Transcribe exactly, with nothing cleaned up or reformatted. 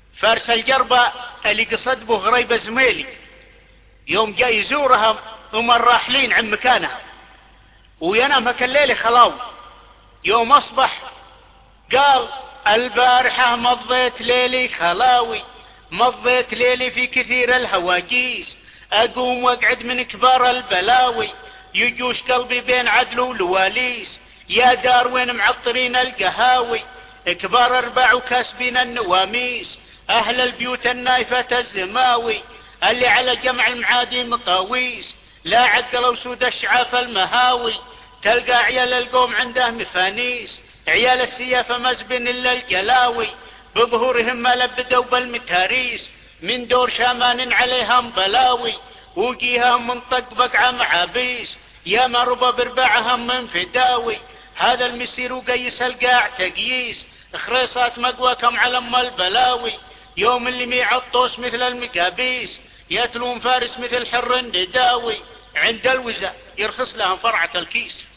فارس الجربة اللي قصد به غريبة زميلي يوم جاي يزورهم هم الراحلين عن مكانها، وينام هك الليل خلاو. يوم اصبح قال البارحة مضيت ليلي خلاوي، مضيت ليلي في كثير الهواجيس، اقوم واقعد من كبار البلاوي، يجوش قلبي بين عدل ولواليس، يا دار وين معطرين القهاوي، كبار اربع وكاسبين النواميس، اهل البيوت النايفة الزماوي، اللي على جمع المعادي مطاويس، لا عقلوا سود الشعاف المهاوي، تلقى عيال القوم عنده مفانيس، عيال السيافة مزبن الا الجلاوي، بظهورهم ما لبدوا بالمتاريس، من دور شامان عليهم بلاوي، وجيهم من طق بقعة معابيس، يا مربى بربعهم من فداوي، هذا المسير وقيس القاع تقييس، خريصات مقواكم على ام البلاوي، يوم اللي ميعطوس مثل المقابيس، يتلون فارس مثل حر النداوي، عند الوزة يرخص لهم فرعة الكيس.